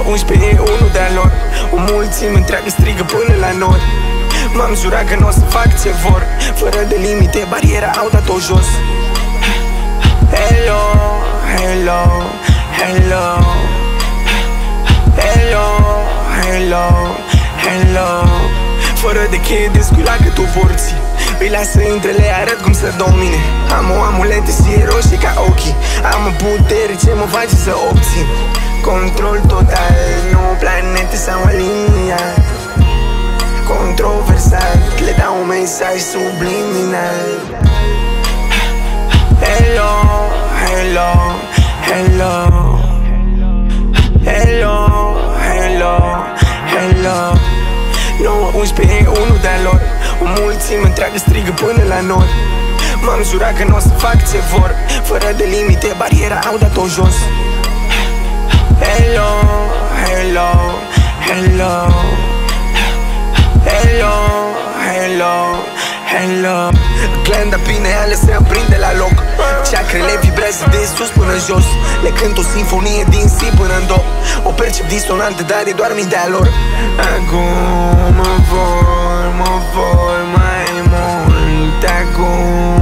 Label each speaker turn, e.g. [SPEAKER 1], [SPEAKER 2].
[SPEAKER 1] 11 e unul de-a lor. O mulțime întreagă strigă până la nori. M-am jurat că n-o să fac ce vor. Fără de limite, bariera au dat-o jos. Hello, hello, hello, hello, hello, hello. Fără de cheie de scuila cât o porții. Îi lasă între le arăt cum să domine. Am o amuletă și e roșii ca ochii. Am o putere ce mă face să obțin control total, nu planete sau alinia. Controversat, le dau un mesaj subliminal. Hello, hello, hello, hello, hello, hello. 9-11 e unul de-a lor. O mulțime întreagă strigă până la nori. M-am jurat că n-o să fac ce vor. Fără de limite, bariera au dat-o jos. Hello, hello, hello, hello, hello, hello. Glenda pineală se aprinde la loc. Chakrele vibrează de sus până jos. Le cânt o sinfonie din si până în do. O percep disonantă, dar e doar mintea lor. Acum mă vor mai mult. Acum